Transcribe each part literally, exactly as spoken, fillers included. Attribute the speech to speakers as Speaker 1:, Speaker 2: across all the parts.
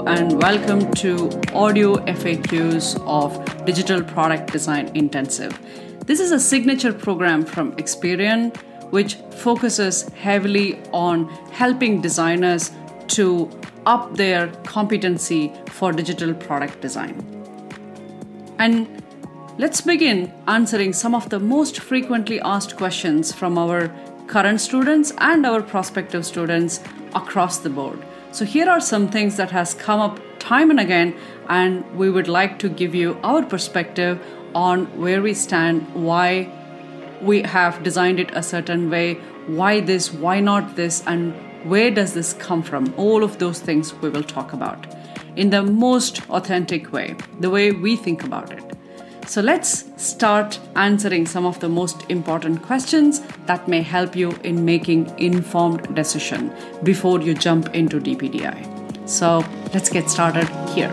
Speaker 1: Hello and welcome to Audio F A Qs of Digital Product Design Intensive. This is a signature program from Experian which focuses heavily on helping designers to up their competency for digital product design. And let's begin answering some of the most frequently asked questions from our current students and our prospective students across the board. So here are some things that has come up time and again, and we would like to give you our perspective on where we stand, why we have designed it a certain way, why this, why not this, and where does this come from. All of those things we will talk about in the most authentic way, the way we think about it. So let's start answering some of the most important questions that may help you in making informed decision before you jump into D P D I. So let's get started here.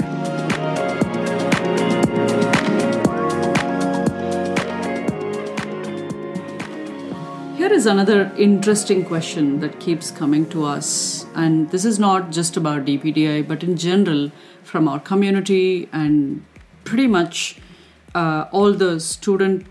Speaker 1: Here is another interesting question that keeps coming to us, and this is not just about D P D I, but in general from our community and pretty much Uh, all the student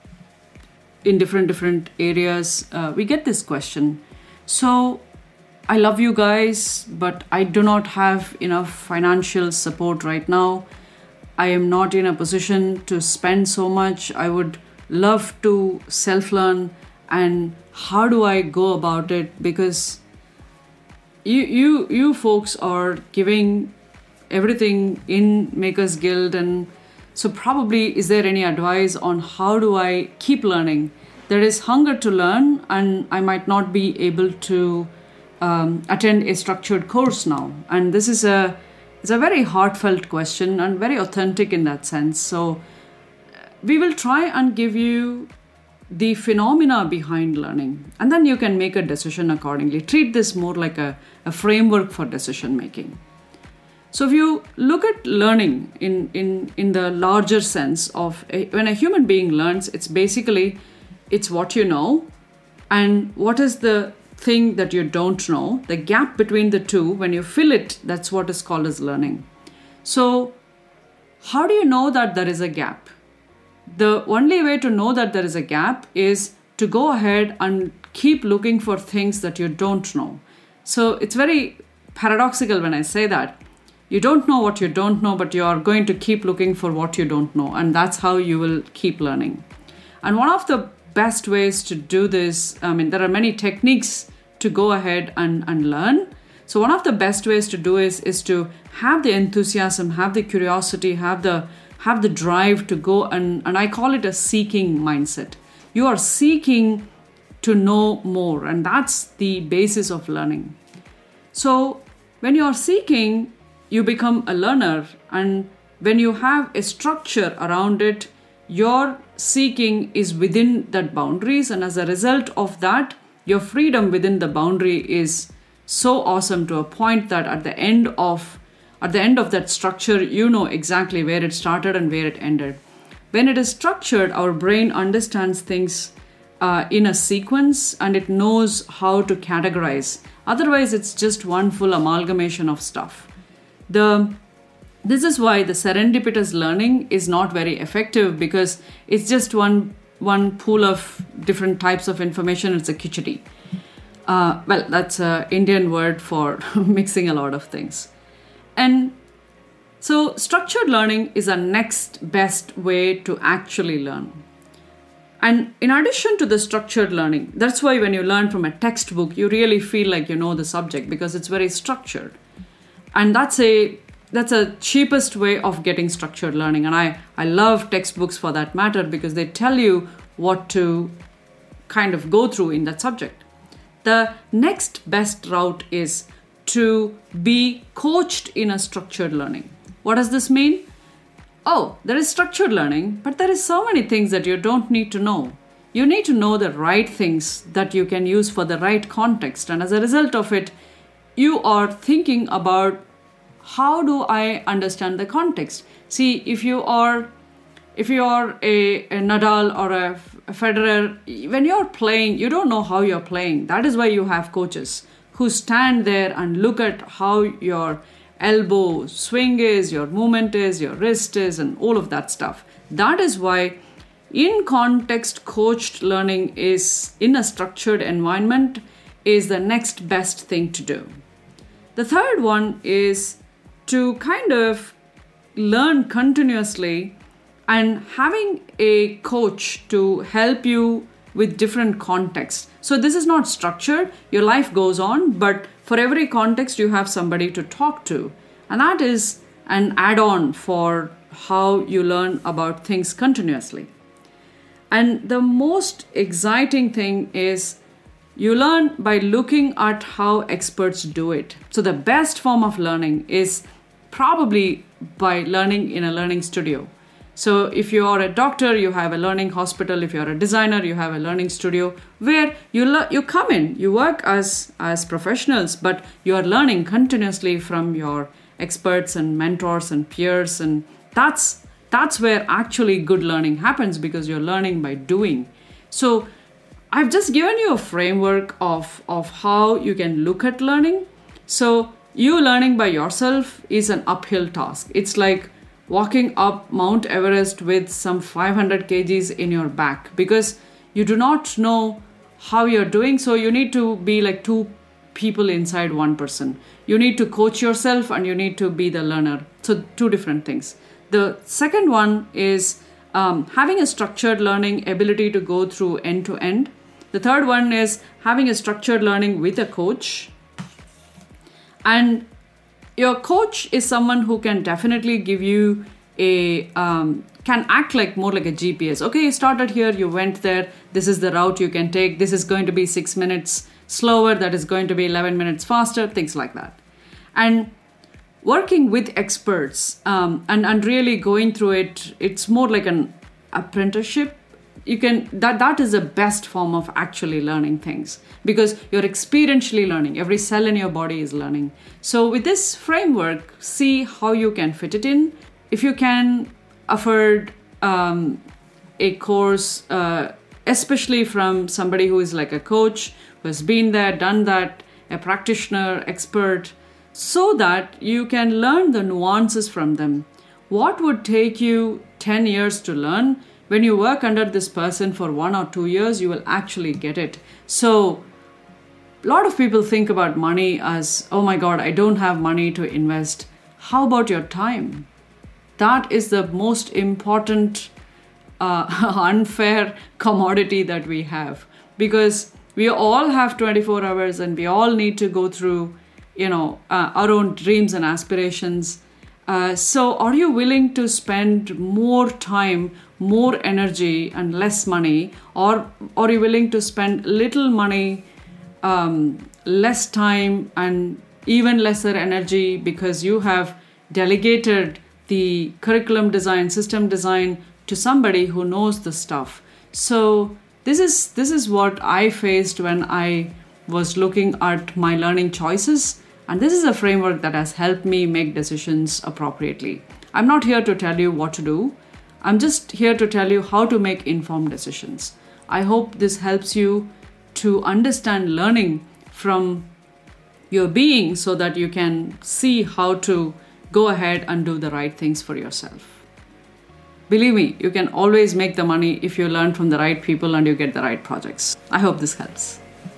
Speaker 1: in different different areas, uh, we get this question. So I love you guys, but I do not have enough financial support right now. I am not in a position to spend so much. I would love to self-learn, and how do I go about it? Because you you you folks are giving everything in Makers Guild, and so probably, is there any advice on how do I keep learning? There is hunger to learn, and I might not be able to um, attend a structured course now. And this is a it's a very heartfelt question and very authentic in that sense. So we will try and give you the phenomena behind learning, and then you can make a decision accordingly. Treat this more like a, a framework for decision making. So if you look at learning in, in, in the larger sense of a, when a human being learns, it's basically, it's what you know and what is the thing that you don't know. The gap between the two, when you fill it, that's what is called as learning. So how do you know that there is a gap? The only way to know that there is a gap is to go ahead and keep looking for things that you don't know. So it's very paradoxical when I say that. You don't know what you don't know, but you are going to keep looking for what you don't know. And that's how you will keep learning. And one of the best ways to do this, I mean, there are many techniques to go ahead and, and learn. So one of the best ways to do is, is to have the enthusiasm, have the curiosity, have the have the drive to go, and, and I call it a seeking mindset. You are seeking to know more, and that's the basis of learning. So when you are seeking, you become a learner, and when you have a structure around it, your seeking is within that boundaries, and as a result of that, your freedom within the boundary is so awesome to a point that at the end of at the end of that structure, you know exactly where it started and where it ended. When it is structured, our brain understands things uh, in a sequence, and it knows how to categorize. Otherwise, it's just one full amalgamation of stuff. The, this is why the serendipitous learning is not very effective, because it's just one one pool of different types of information. It's a khichdi. Uh, well, that's an Indian word for mixing a lot of things. And so structured learning is a next best way to actually learn. And in addition to the structured learning, that's why when you learn from a textbook, you really feel like you know the subject, because it's very structured. And that's a that's a cheapest way of getting structured learning. And I, I love textbooks for that matter, because they tell you what to kind of go through in that subject. The next best route is to be coached in a structured learning. What does this mean? Oh, there is structured learning, but there is so many things that you don't need to know. You need to know the right things that you can use for the right context. And as a result of it, you are thinking about, how do I understand the context? See, if you are if you are a, a Nadal or a, a Federer, when you're playing, you don't know how you're playing. That is why you have coaches who stand there and look at how you're elbow swing is, your movement is, your wrist is, and all of that stuff. That is why in context coached learning is in a structured environment is the next best thing to do. The third one is to kind of learn continuously and having a coach to help you with different contexts. So this is not structured, your life goes on, but for every context you have somebody to talk to. And that is an add-on for how you learn about things continuously. And the most exciting thing is you learn by looking at how experts do it. So the best form of learning is probably by learning in a learning studio. So if you are a doctor, you have a learning hospital. If you're a designer, you have a learning studio where you le- you come in, you work as, as professionals, but you are learning continuously from your experts and mentors and peers. And that's that's where actually good learning happens, because you're learning by doing. So I've just given you a framework of, of how you can look at learning. So you learning by yourself is an uphill task. It's like walking up Mount Everest with some five hundred kilograms in your back, because you do not know how you're doing. So you need to be like two people inside one person. You need to coach yourself and you need to be the learner. So two different things. The second one is um, having a structured learning ability to go through end to end. The third one is having a structured learning with a coach. And your coach is someone who can definitely give you a, um, can act like more like a G P S. Okay, you started here, you went there, this is the route you can take. This is going to be six minutes slower, that is going to be eleven minutes faster, things like that. And working with experts um, and, and really going through it, it's more like an apprenticeship. You can that that is the best form of actually learning things, because you're experientially learning. Every cell in your body is learning. So with this framework, see how you can fit it in. If you can afford um, a course, uh, especially from somebody who is like a coach, who has been there, done that, a practitioner, expert, so that you can learn the nuances from them. What would take you ten years to learn, when you work under this person for one or two years, you will actually get it. So a lot of people think about money as, oh my God, I don't have money to invest. How about your time? That is the most important uh, unfair commodity that we have, because we all have twenty-four hours and we all need to go through, you know, uh, our own dreams and aspirations. Uh, so are you willing to spend more time, more energy and less money, or, or are you willing to spend little money, um, less time and even lesser energy, because you have delegated the curriculum design, system design to somebody who knows the stuff? So this is this is what I faced when I was looking at my learning choices. And this is a framework that has helped me make decisions appropriately. I'm not here to tell you what to do. I'm just here to tell you how to make informed decisions. I hope this helps you to understand learning from your being, so that you can see how to go ahead and do the right things for yourself. Believe me, you can always make the money if you learn from the right people and you get the right projects. I hope this helps.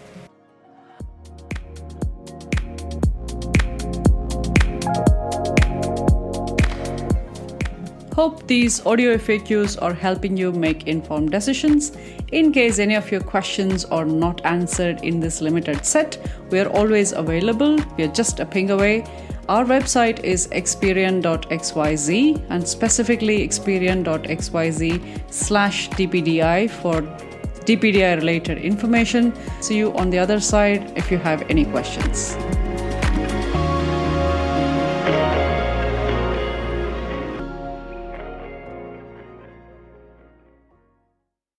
Speaker 1: Hope these audio F A Qs are helping you make informed decisions. In case any of your questions are not answered in this limited set, we are always available. We are just a ping away. Our website is experian dot x y z and specifically experian dot x y z slash D P D I for D P D I related information. See you on the other side if you have any questions.